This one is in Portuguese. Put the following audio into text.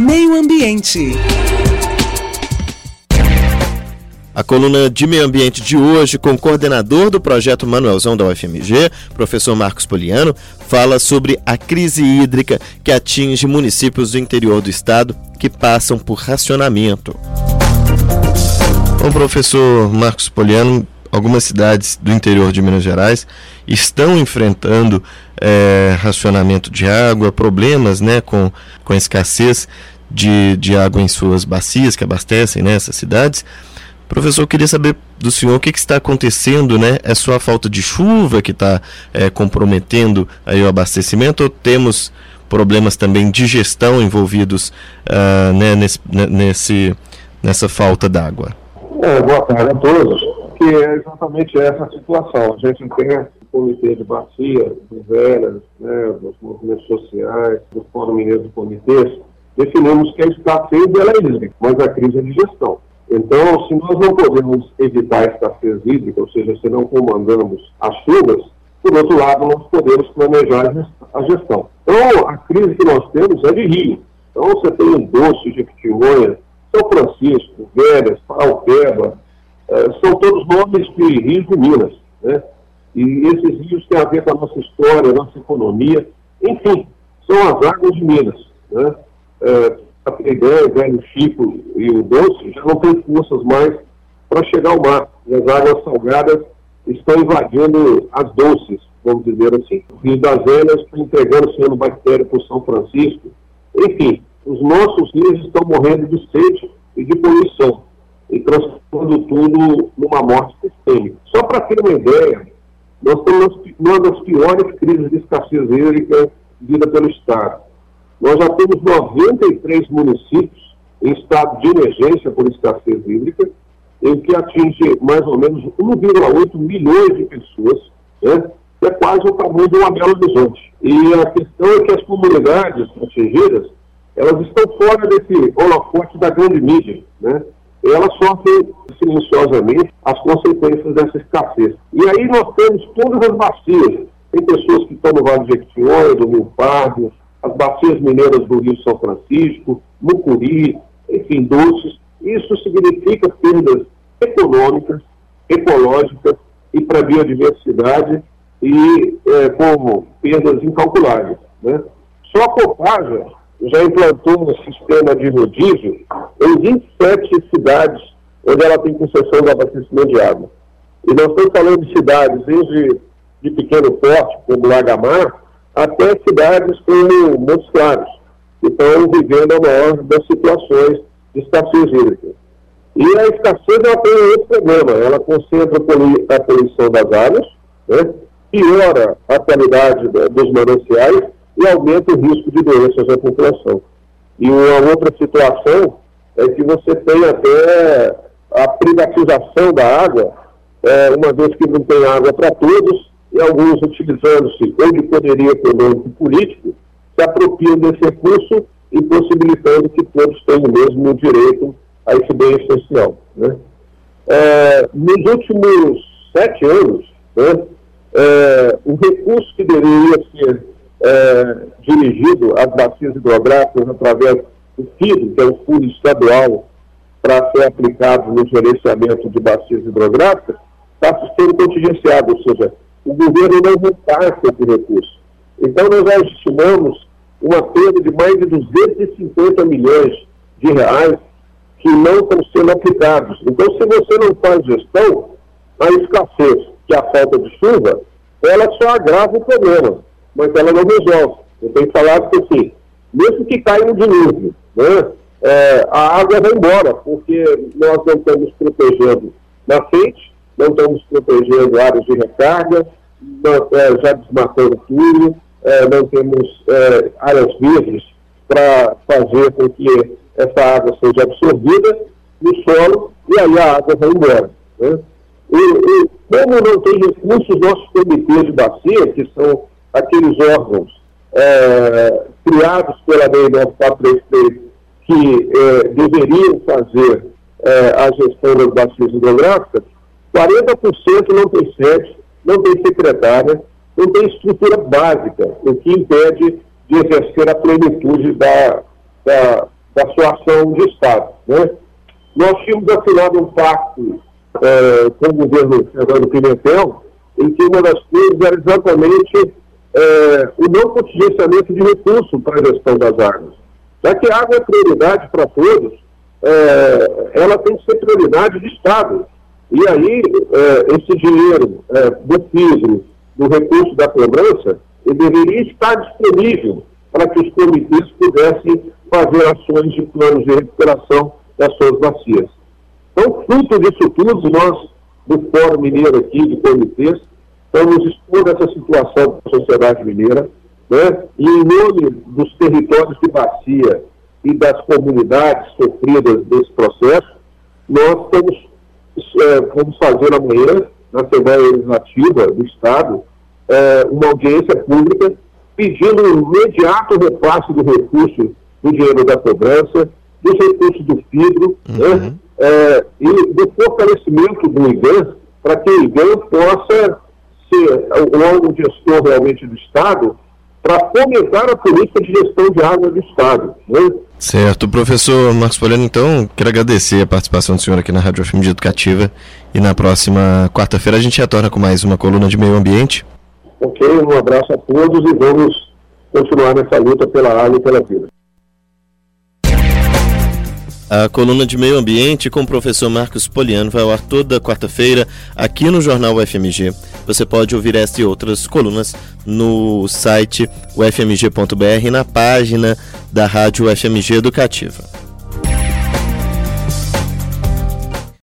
Meio Ambiente. A coluna de meio ambiente de hoje, com o coordenador do projeto Manuelzão da UFMG, professor Marcos Poliano, fala sobre a crise hídrica que atinge municípios do interior do estado que passam por racionamento. Bom, professor Marcos Poliano, algumas cidades do interior de Minas Gerais estão enfrentando racionamento de água, problemas, né, com a escassez de água em suas bacias que abastecem, né, essas cidades. Professor, eu queria saber do senhor o que está acontecendo, né? É só a falta de chuva que está comprometendo aí o abastecimento, ou temos problemas também de gestão envolvidos nessa falta d'água? Boa tarde a todos, que é exatamente essa situação. A gente tem o comitê de bacia, dos velhas, né, dos movimentos sociais, do Fórum Mineiro de Comitês, definimos que a escassez ela é hídrica, mas a crise é de gestão. Então, se nós não podemos evitar a escassez hídrica, ou seja, se não comandamos as chuvas, por outro lado, nós podemos planejar a gestão. Então, a crise que nós temos é de rio. Então, você tem o Doce, Jequitinhonha, São Francisco, Velhas, Paraupeba, são todos nomes de rios de Minas, né? E esses rios têm a ver com a nossa história, a nossa economia, enfim, são as águas de Minas, né? A Pegã, o Velho Chico e o Doce já não têm forças mais para chegar ao mar. E as águas salgadas estão invadindo as doces, vamos dizer assim. O Rio das Velhas está entregando cianobactéria para o São Francisco. Enfim, os nossos rios estão morrendo de sede e de poluição e transformando tudo numa morte sistêmica. Só para ter uma ideia, nós temos uma das piores crises de escassez hídrica vivida pelo Estado. Nós já temos 93 municípios em estado de emergência por escassez hídrica, em que atinge mais ou menos 1,8 milhões de pessoas, né, que é quase o tamanho de uma Belo Horizonte. E a questão é que as comunidades atingidas, elas estão fora desse holofote da grande mídia, né? Elas sofrem silenciosamente as consequências dessa escassez. E aí nós temos todas as bacias. Tem pessoas que estão no Vale de Jequitinhonha, do Rio Pardo, as bacias mineiras do Rio São Francisco, Mucuri, enfim, Doces. Isso significa perdas econômicas, ecológicas e para a biodiversidade e como perdas incalculáveis, né? Só a Copasa já implantou um sistema de rodízio em 27 cidades onde ela tem concessão de abastecimento de água. E nós estamos falando de cidades desde de pequeno porte, como Lagamar, até cidades como Montes Claros, que estão vivendo a maior das situações de escassez hídrica. E a escassez ela tem outro problema, ela concentra a poluição das águas, né, piora a qualidade dos mananciais e aumenta o risco de doenças na população. E uma outra situação é que você tem até a privatização da água, uma vez que não tem água para todos, e alguns utilizando-se ou de poderio econômico e político, se apropriam desse recurso, impossibilitando que todos tenham o mesmo direito a esse bem essencial, né? Nos últimos 7 anos, né, o recurso que deveria ser dirigido às bacias hidrográficas através do FIDO, que é o Fundo Estadual para ser aplicado no gerenciamento de bacias hidrográficas, está sendo contingenciado, ou seja, o governo não repassa esse recurso. Então, nós já estimamos uma perda de mais de 250 milhões de reais que não estão sendo aplicados. Então, se você não faz gestão, a escassez, que é a falta de chuva, ela só agrava o problema, mas ela não resolve. Eu tenho falado que, assim, mesmo que caia um dilúvio, né, a água vai embora, porque nós não estamos protegendo nascente, não estamos protegendo áreas de recarga, já desmatando tudo, não temos áreas verdes para fazer com que essa água seja absorvida no solo e aí a água vai embora, né? E como não tem recursos, nossos comitês de bacia, que são aqueles órgãos criados pela Lei 9433, que deveriam fazer a gestão das bacias hidrográficas, 40% não tem sede, não tem secretária, não tem estrutura básica, o que impede de exercer a plenitude da sua ação de Estado, né? Nós tínhamos assinado um pacto com o governo Fernando Pimentel, em que uma das coisas era exatamente o não contingenciamento de recursos para a gestão das águas. Já que a água é prioridade para todos, ela tem que ser prioridade de Estado. E aí, esse dinheiro do FISRO, do recurso da cobrança, ele deveria estar disponível para que os comitês pudessem fazer ações de planos de recuperação das suas bacias. Então, fruto disso tudo, nós, do Fórum Mineiro aqui, de comitês, estamos expondo essa situação da sociedade mineira, né? E em nome dos territórios de bacia e das comunidades sofridas desse processo, nós vamos fazer amanhã, na Assembleia Legislativa do Estado, uma audiência pública pedindo um imediato repasse do recurso, do dinheiro da cobrança, dos recursos do FISRO, né? E do fortalecimento do IGAM, para que o IGAM possa ser o órgão gestor realmente do Estado, para fomentar a política de gestão de água do Estado, né? Certo. Professor Marcos Poliano, então, quero agradecer a participação do senhor aqui na Rádio UFMG Educativa, e na próxima quarta-feira a gente retorna com mais uma coluna de meio ambiente. Ok, um abraço a todos e vamos continuar nessa luta pela água e pela vida. A coluna de meio ambiente com o professor Marcos Poliano vai ao ar toda quarta-feira aqui no Jornal UFMG. Você pode ouvir esta e outras colunas no site ufmg.br e na página da Rádio UFMG Educativa.